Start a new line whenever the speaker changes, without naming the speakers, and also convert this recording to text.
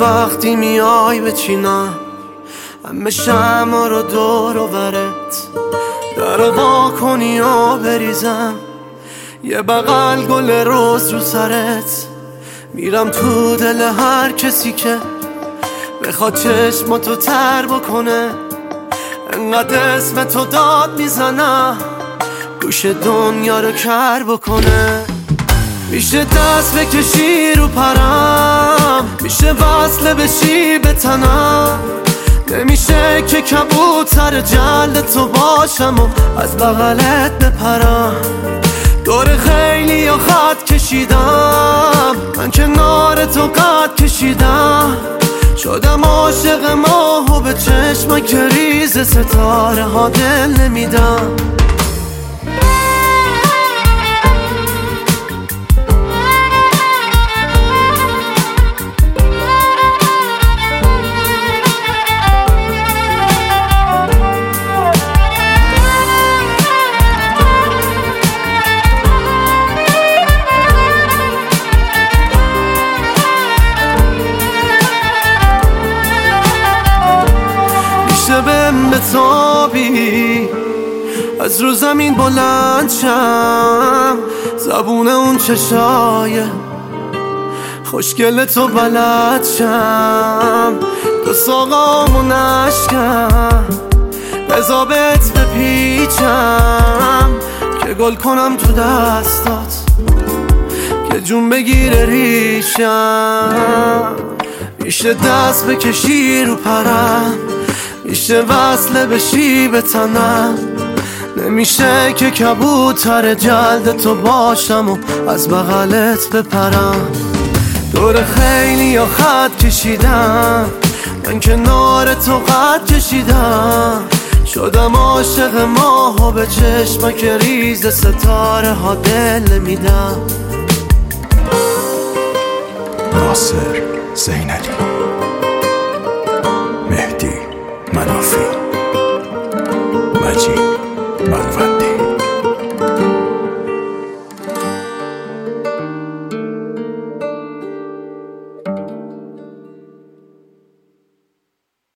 وقتی میای بچینم همه شمع رو دور و برت، در وا کنی و بریزم یه بغل گل روز رو سرت. میرم تو دل هر کسی که بخواد چشماتو تر بکنه، انقدر اسم تو داد میزنم گوش دنیا رو کر بکنه. میشه دست بکشی رو پرم، میشه وصله بشی به تنم، نمیشه که کبوتر جلد تو باشم و از بغلت بپرم. دور خیلی یا خط کشیدم، من کنار تو قد کشیدم، شدم عاشق ماه و به چشم که ریز ستاره ها دل نمیدم. بهم بتابی از رو زمین بلند شم، زبون اون چشای خوشگل تو بلد شم، دو ساقامو نشکم بزابت بپیچم که گل کنم تو دستات که جون بگیره ریشم. میشه دست بکشی رو پرم، میشه وصله بشی به تنم، نمیشه که کبوتر جلد تو باشم و از بغلت بپرم. دور خیلی یا خط کشیدم، من کنار تو قد کشیدم، شدم عاشق ماه و به چشمک ریز ستاره ها دل میدم.
ناصر زینالی، مهدی منافی، مجید منافی.